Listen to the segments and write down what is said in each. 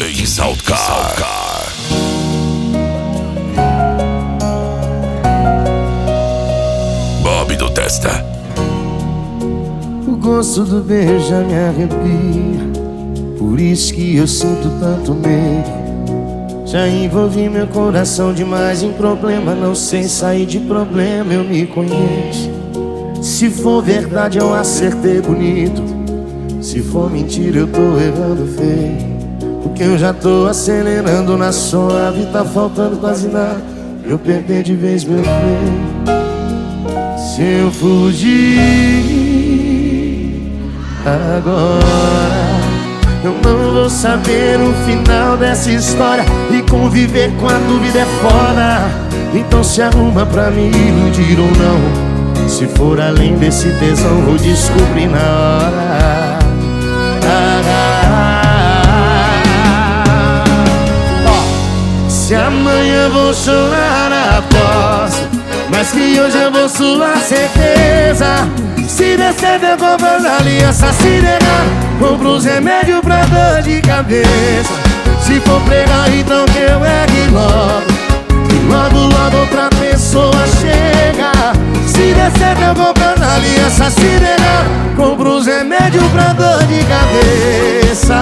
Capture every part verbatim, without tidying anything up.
Henrique Salcar. Bob do Testa. O gosto do beijo já me arrepia, por isso que eu sinto tanto medo. Já envolvi meu coração demais em problema, não sei sair de problema, eu me conheço. Se for verdade eu acertei bonito, se for mentira eu tô errando feio. Porque eu já tô acelerando na suave, tá faltando quase nada pra eu perder de vez meu freio. Se eu fugir agora, eu não vou saber o final dessa história, e conviver com a dúvida é foda. Então se arruma pra me iludir ou não. Se for além desse tesão vou descobrir na hora. ah, ah, ah. Se amanhã vou chorar, aposto, mas que hoje eu vou suar certeza. Se der certo eu compro as alianças, se negar compro os remédios pra dor de cabeça. Se for pregar então que eu ergue logo, e logo logo outra pessoa chega. Se der certo eu compro as alianças, se negar compro os remédios pra dor de cabeça.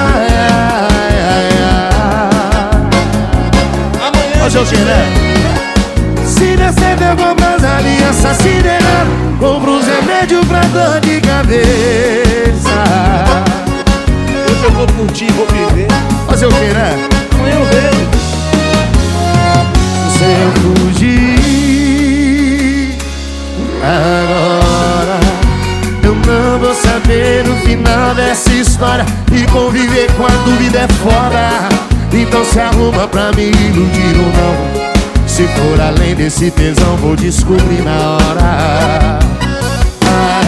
Amanhã hoje eu quero. Se der certo eu compro as alianças, se negar compro os remédios pra dor de cabeça. Hoje eu vou curtir, vou viver. Fazer o que, né? Amanhã eu vejo. Se eu fugir agora, eu não vou saber o final dessa história, e conviver com a dúvida é foda. Então se arruma pra me iludir ou não. Se for além desse tesão vou descobrir na hora. ah,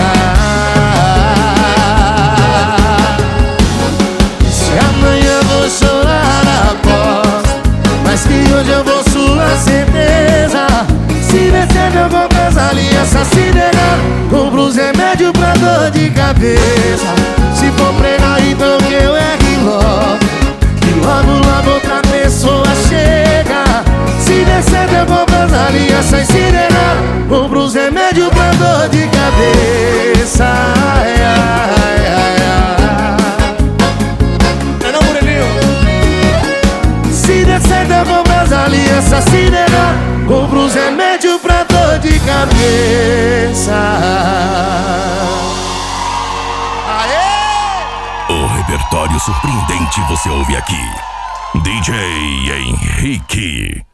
Se amanhã vou chorar, aposto, mas que hoje eu vou suar certeza. Se der certo eu compro as alianças, se negar compro os remédios pra dor de cabeça. Se for pregar então que eu ergue logo, que logo logo outra pessoa chega. Se der certo eu compro as alianças, se negar compro os remédios pra dor de cabeça. ai, ai, ai, ai. Não é não, Murilinho? Se der certo eu compro as alianças, se negar compro os remédios pra dor de cabeça. O repertório surpreendente você ouve aqui. D J Henrique.